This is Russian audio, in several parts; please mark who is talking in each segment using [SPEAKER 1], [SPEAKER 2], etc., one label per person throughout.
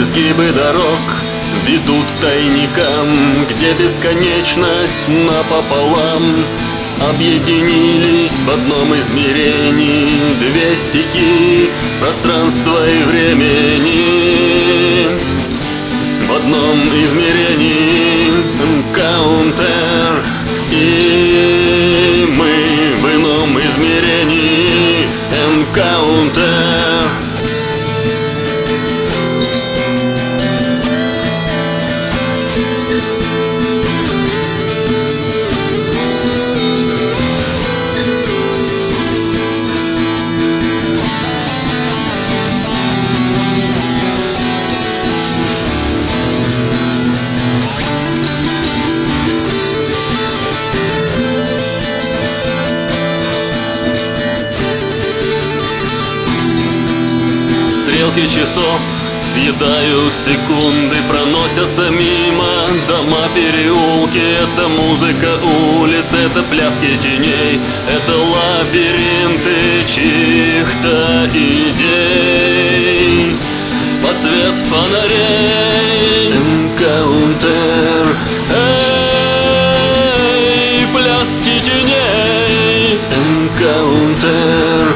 [SPEAKER 1] изгибы дорог ведут к тайникам, где бесконечность напополам. Объединились в одном измерении две стихии пространства и времени. В одном измерении Энкаунтер, и мы в ином измерении Энкаунтер. Стрелки часов съедают секунды, проносятся мимо дома, переулки. Это музыка улиц, это пляски теней, это лабиринты чьих-то идей. Под свет фонарей Энкаунтер, эй, пляски теней Энкаунтер.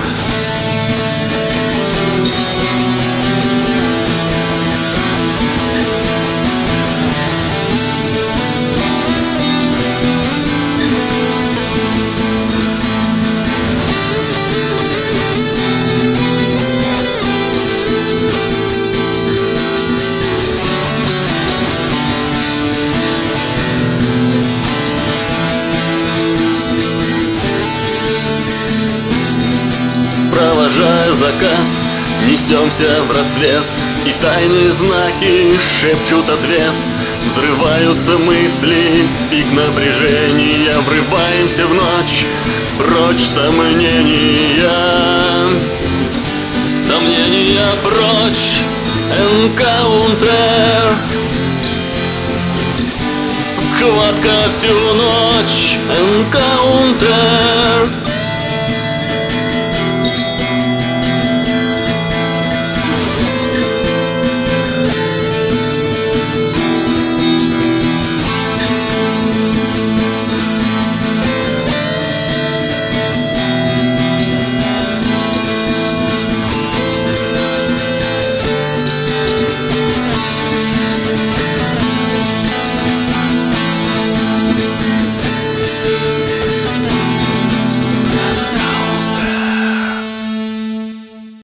[SPEAKER 1] Провожая закат, несемся в рассвет, и тайные знаки шепчут ответ. Взрываются мысли, пик напряжения, врываемся в ночь, прочь сомнения. Сомнения прочь, Энкаунтер. Схватка всю ночь, Энкаунтер.